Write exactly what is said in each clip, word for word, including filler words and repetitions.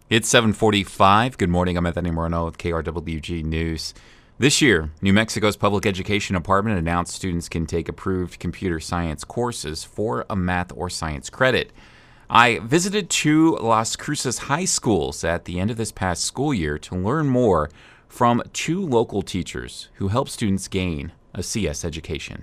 It's seven forty-five. Good morning. I'm Anthony Moreno with K R W G News. This year, New Mexico's Public Education Department announced students can take approved computer science courses for a math or science credit. I visited two Las Cruces high schools at the end of this past school year to learn more from two local teachers who help students gain a C S education.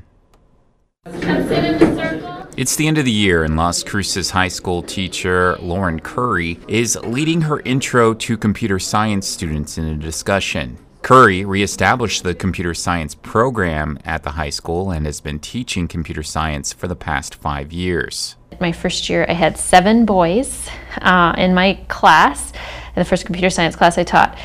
It's the end of the year, and Las Cruces High School teacher Lauren Curry is leading her intro to computer science students in a discussion. Curry reestablished the computer science program at the high school and has been teaching computer science for the past five years. My first year, I had seven boys uh, in my class, in the first computer science class I taught.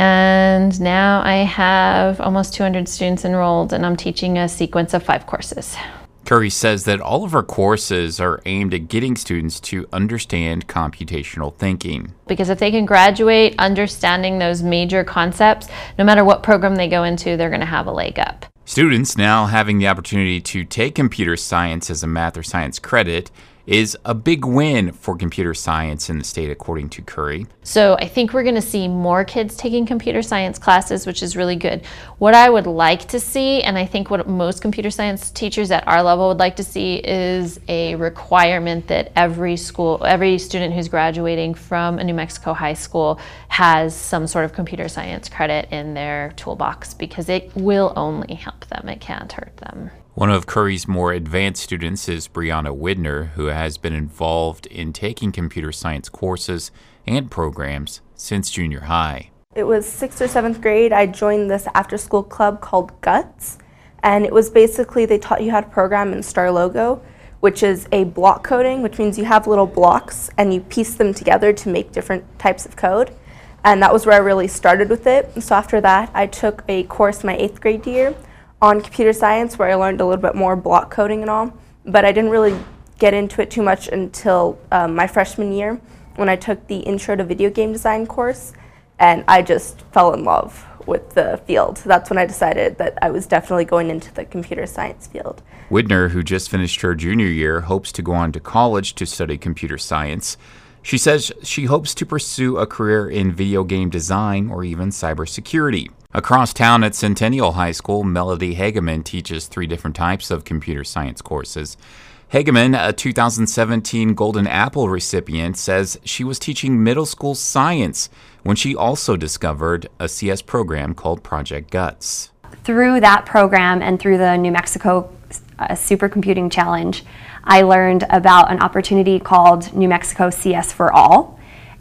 And now I have almost two hundred students enrolled, and I'm teaching a sequence of five courses. Curry says that all of her courses are aimed at getting students to understand computational thinking. Because if they can graduate understanding those major concepts, no matter what program they go into, they're going to have a leg up. Students now having the opportunity to take computer science as a math or science credit is a big win for computer science in the state, according to Curry. So I think we're going to see more kids taking computer science classes, which is really good. What I would like to see, and I think what most computer science teachers at our level would like to see, is a requirement that every school, every student who's graduating from a New Mexico high school has some sort of computer science credit in their toolbox, because it will only help them. It can't hurt them. One of Curry's more advanced students is Brianna Widner, who has been involved in taking computer science courses and programs since junior high. It was sixth or seventh grade. I joined this after-school club called GUTS, and it was basically they taught you how to program in StarLogo, which is a block coding, which means you have little blocks and you piece them together to make different types of code. And that was where I really started with it. And so after that, I took a course my eighth grade year on computer science, where I learned a little bit more block coding and all, but I didn't really get into it too much until um, my freshman year when I took the Intro to Video Game Design course, and I just fell in love with the field. That's when I decided that I was definitely going into the computer science field. Widner, who just finished her junior year, hopes to go on to college to study computer science. She says she hopes to pursue a career in video game design or even cybersecurity. Across town at Centennial High School, Melody Hageman teaches three different types of computer science courses. Hageman, a two thousand seventeen Golden Apple recipient, says she was teaching middle school science when she also discovered a C S program called Project GUTS. Through that program and through the New Mexico uh, Supercomputing Challenge, I learned about an opportunity called New Mexico C S for All,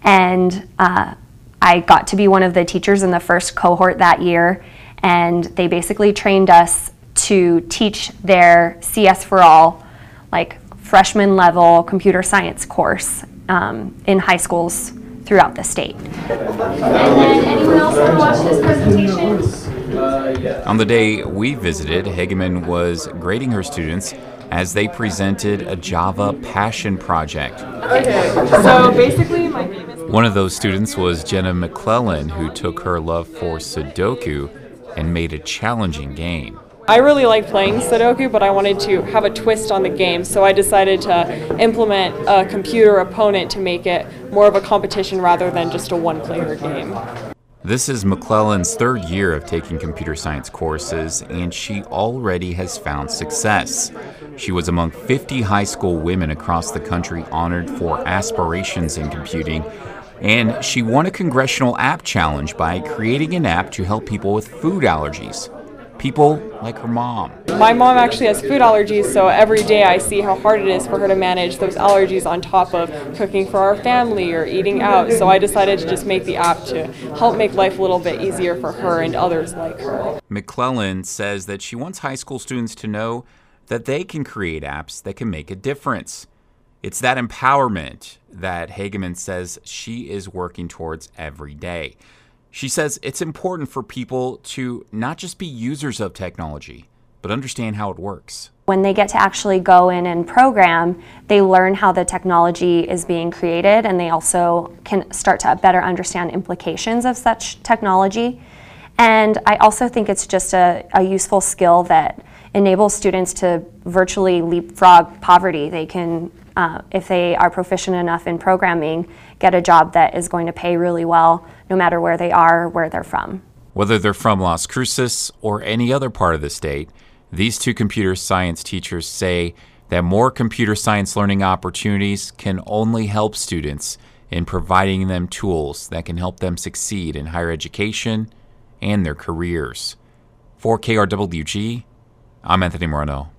and uh, I got to be one of the teachers in the first cohort that year, and they basically trained us to teach their C S for All, like freshman level computer science course um, in high schools throughout the state. And then anyone else want to watch this presentation? Uh, yeah. On the day we visited, Hageman was grading her students as they presented a Java passion project. Okay, so basically my name is... One of those students was Jenna McClellan, who took her love for Sudoku and made a challenging game. I really like playing Sudoku, but I wanted to have a twist on the game, so I decided to implement a computer opponent to make it more of a competition rather than just a one-player game. This is McClellan's third year of taking computer science courses, and she already has found success. She was among fifty high school women across the country honored for aspirations in computing, and she won a congressional app challenge by creating an app to help people with food allergies. People like her mom. My mom actually has food allergies, so every day I see how hard it is for her to manage those allergies on top of cooking for our family or eating out. So I decided to just make the app to help make life a little bit easier for her and others like her. McClellan says that she wants high school students to know that they can create apps that can make a difference. It's that empowerment that Hageman says she is working towards every day. She says it's important for people to not just be users of technology, but understand how it works. When they get to actually go in and program, they learn how the technology is being created, and they also can start to better understand implications of such technology. And I also think it's just a, a useful skill that enables students to virtually leapfrog poverty. They can uh, if they are proficient enough in programming, get a job that is going to pay really well, no matter where they are, where they're from. Whether they're from Las Cruces or any other part of the state, these two computer science teachers say that more computer science learning opportunities can only help students in providing them tools that can help them succeed in higher education and their careers. For K R W G, I'm Anthony Moreno.